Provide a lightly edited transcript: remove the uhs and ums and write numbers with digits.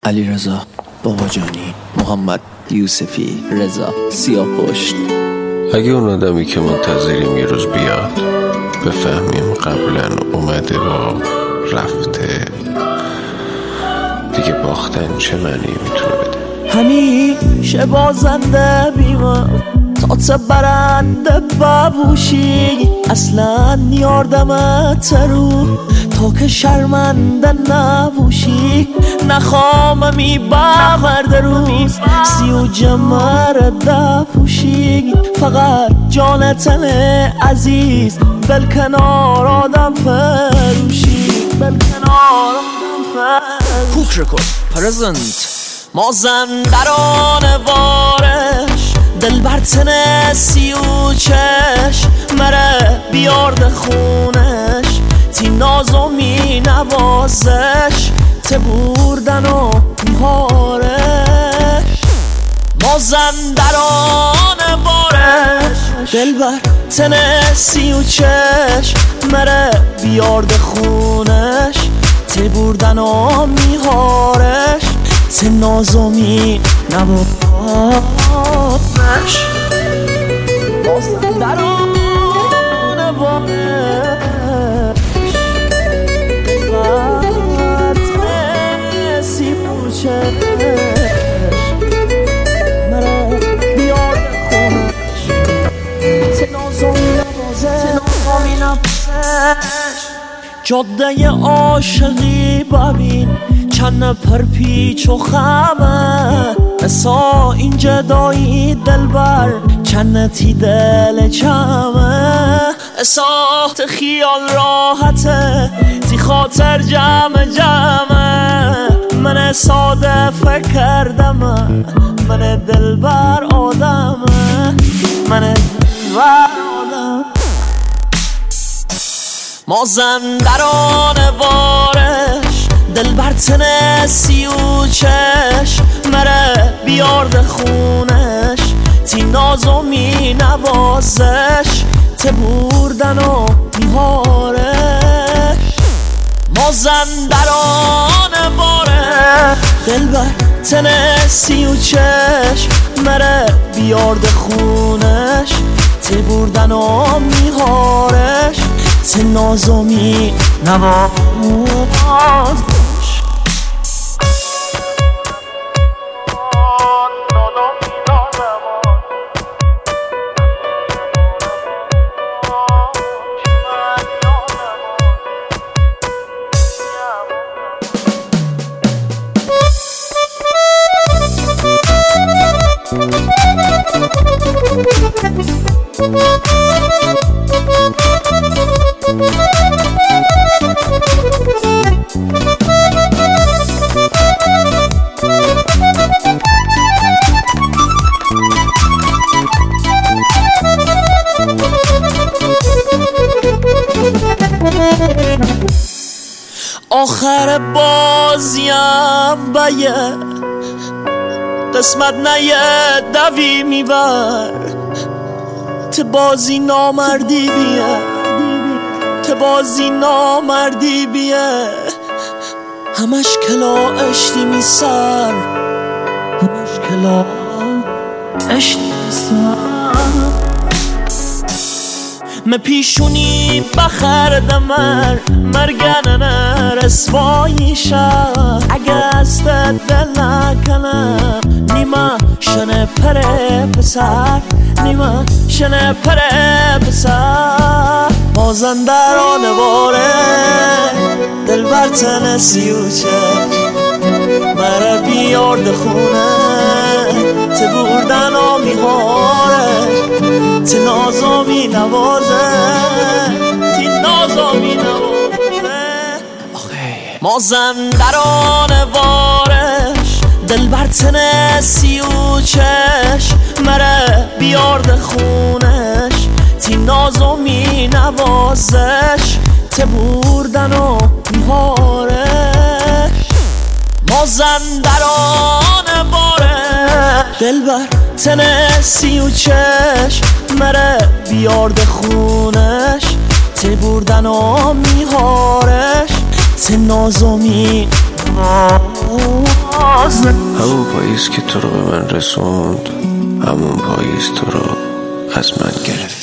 علیرضا باباجانی، محمد یوسفی، رضا سیاه‌پشت. اگه اون آدمی که منتظریم یه روز بیاد بفهمیم قبلا اومده و رفته، دیگه باختن چه معنی میتونه بده؟ همیشه بازنده بیمم تا برنده ببوشی، اصلا یاردمت رو تا که شرمنده نبوشی. نخوام میبرد روز سی و جمر دپوشی، فقط جانتن عزیز بل کنار آدم فروشی، بل کنار آدم فروشی. کوک رکورد پرزنت مازندران وارش دل بر تن سی و چش مره بیارد خونش تی ناز و می نوازش ته بردن و میهارش. مازندران وارش دل بر تن سی و چش مره بیارد خونش ته بردن و میهارش ته ناز و می نوازش. مازندران وارش جاده عاشقی ببین چند پرپیچ و خمه، اسا این جدایی دلبر چندتی دل چمه. اسا خیال راحته تی خاطر جمع جمعه، من ساده فکر کردم من دلبر آدمه، من دلبر آدم. مازندران وارش دل بر تن سی و چش مره بیارد خونش تی ناز و می نوازش ته بردن و میهارش. مازندران وارش دل بر تن سی و چش مره بیارد خونش ته بردن و میهارش ته ناز و می نوازش. آخر بازیم بیه قسمت نیه دوی میبر ته بازی نامردی بیه، ته بازی نامردی بیه. همش کلا اشتی می سر، همش کلا اشتی می سر. من پیشونی بخر دمر مرگن رسوایی شد، اگه از دل نکنم نیمه شنه پره پسر، نیمه شنه پره پسر. مازندران واره دل بر تن سی و چش مره بیارد خونه ته بردن و میهارش ته ناز و می نوازه تی ناز و می نوازه. مازندران وارش دل بر تن سی و چش مره بیارد خونش تی ناز و می نوازش ته بردن و میهارش. مازندران وارش دل بر تن سی و چش مره بیارد خونش ته بردن و میهارش ته ناز و می همون پاییز که تو رو به من رسوند، همون پاییز تو رو از من گرفت.